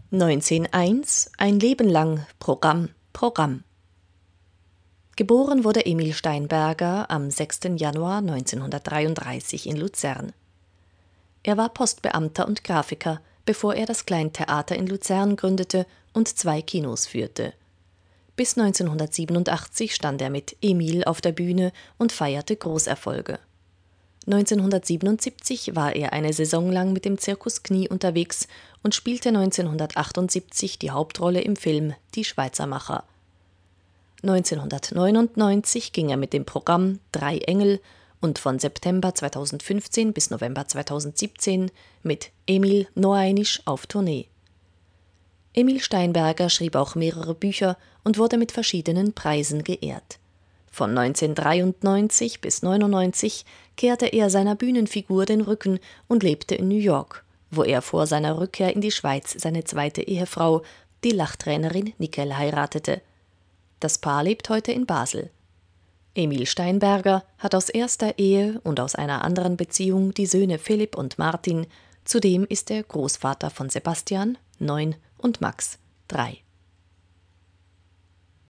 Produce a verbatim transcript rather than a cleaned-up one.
neunzehn eins Ein Leben lang Programm, Programm. Geboren wurde Emil Steinberger am sechsten Januar neunzehnhundertdreiunddreißig in Luzern. Er war Postbeamter und Grafiker, bevor er das Kleintheater in Luzern gründete und zwei Kinos führte. Bis neunzehnhundertsiebenundachtzig stand er mit Emil auf der Bühne und feierte Großerfolge. neunzehnhundertsiebenundsiebzig war er eine Saison lang mit dem Zirkus Knie unterwegs und spielte neunzehnhundertachtundsiebzig die Hauptrolle im Film Die Schweizermacher. neunzehnhundertneunundneunzig ging er mit dem Programm Drei Engel und von September zweitausendfünfzehn bis November zweitausendsiebzehn mit Emil Noeinisch auf Tournee. Emil Steinberger schrieb auch mehrere Bücher und wurde mit verschiedenen Preisen geehrt. Von neunzehnhundertdreiundneunzig bis neunundneunzig kehrte er seiner Bühnenfigur den Rücken und lebte in New York, wo er vor seiner Rückkehr in die Schweiz seine zweite Ehefrau, die Lachtrainerin Nickel, heiratete. Das Paar lebt heute in Basel. Emil Steinberger hat aus erster Ehe und aus einer anderen Beziehung die Söhne Philipp und Martin. Zudem ist er Großvater von Sebastian, neun, und Max, drei.